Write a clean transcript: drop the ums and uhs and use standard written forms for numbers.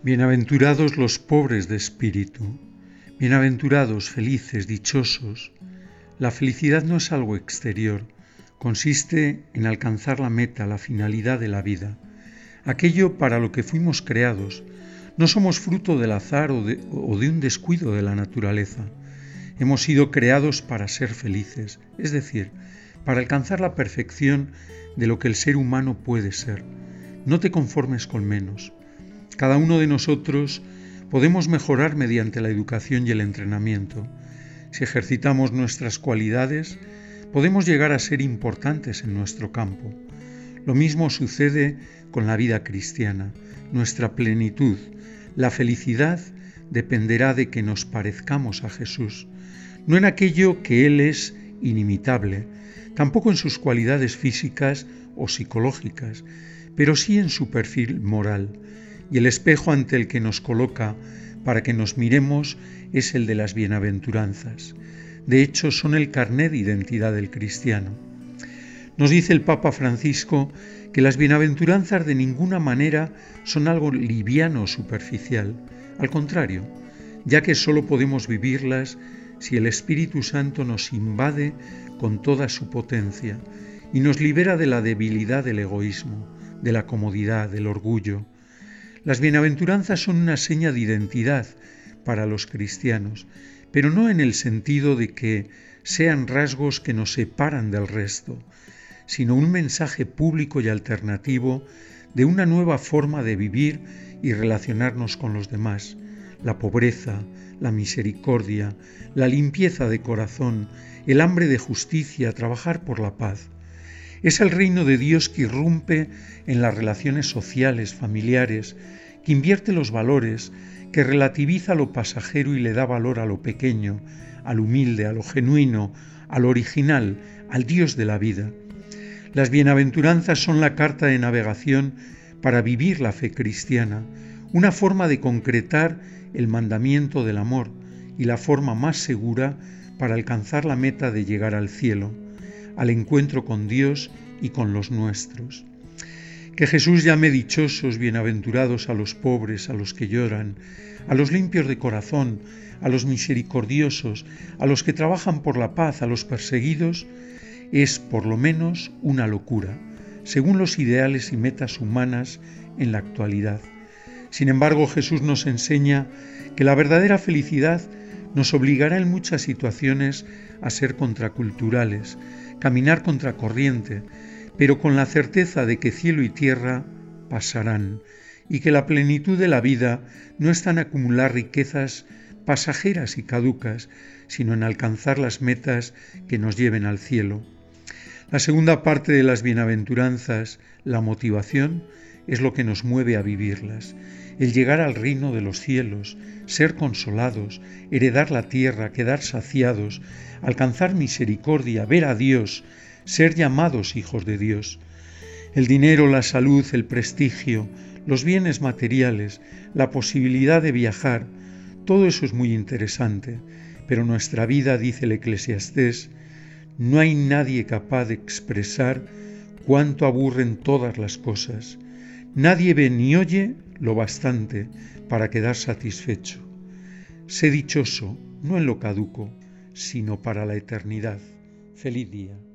Bienaventurados los pobres de espíritu, bienaventurados, felices, dichosos. La felicidad no es algo exterior, consiste en alcanzar la meta, la finalidad de la vida, aquello para lo que fuimos creados. No somos fruto del azar o de un descuido de la naturaleza. Hemos sido creados para ser felices, es decir, para alcanzar la perfección de lo que el ser humano puede ser. No te conformes con menos. Cada uno de nosotros podemos mejorar mediante la educación y el entrenamiento. Si ejercitamos nuestras cualidades, podemos llegar a ser importantes en nuestro campo. Lo mismo sucede con la vida cristiana. Nuestra plenitud, la felicidad, dependerá de que nos parezcamos a Jesús, no en aquello que Él es inimitable, tampoco en sus cualidades físicas o psicológicas, pero sí en su perfil moral. Y el espejo ante el que nos coloca para que nos miremos es el de las bienaventuranzas. De hecho, son el carnet de identidad del cristiano. Nos dice el Papa Francisco que las bienaventuranzas de ninguna manera son algo liviano o superficial. Al contrario, ya que solo podemos vivirlas si el Espíritu Santo nos invade con toda su potencia y nos libera de la debilidad del egoísmo, de la comodidad, del orgullo. Las bienaventuranzas son una seña de identidad para los cristianos, pero no en el sentido de que sean rasgos que nos separan del resto, sino un mensaje público y alternativo de una nueva forma de vivir y relacionarnos con los demás. La pobreza, la misericordia, la limpieza de corazón, el hambre de justicia, trabajar por la paz. Es el reino de Dios que irrumpe en las relaciones sociales, familiares, que invierte los valores, que relativiza lo pasajero y le da valor a lo pequeño, al humilde, a lo genuino, a lo original, al Dios de la vida. Las bienaventuranzas son la carta de navegación para vivir la fe cristiana, una forma de concretar el mandamiento del amor y la forma más segura para alcanzar la meta de llegar al cielo, al encuentro con Dios y con los nuestros. Que Jesús llame dichosos, bienaventurados a los pobres, a los que lloran, a los limpios de corazón, a los misericordiosos, a los que trabajan por la paz, a los perseguidos, es por lo menos una locura, según los ideales y metas humanas en la actualidad. Sin embargo, Jesús nos enseña que la verdadera felicidad nos obligará en muchas situaciones a ser contraculturales, caminar contracorriente, pero con la certeza de que cielo y tierra pasarán y que la plenitud de la vida no está en acumular riquezas pasajeras y caducas, sino en alcanzar las metas que nos lleven al cielo. La segunda parte de las bienaventuranzas, la motivación, es lo que nos mueve a vivirlas. El llegar al reino de los cielos, ser consolados, heredar la tierra, quedar saciados, alcanzar misericordia, ver a Dios, ser llamados hijos de Dios. El dinero, la salud, el prestigio, los bienes materiales, la posibilidad de viajar, todo eso es muy interesante, pero nuestra vida, dice el Eclesiastés, no hay nadie capaz de expresar cuánto aburren todas las cosas. Nadie ve ni oye lo bastante para quedar satisfecho. Sé dichoso, no en lo caduco, sino para la eternidad. Feliz día.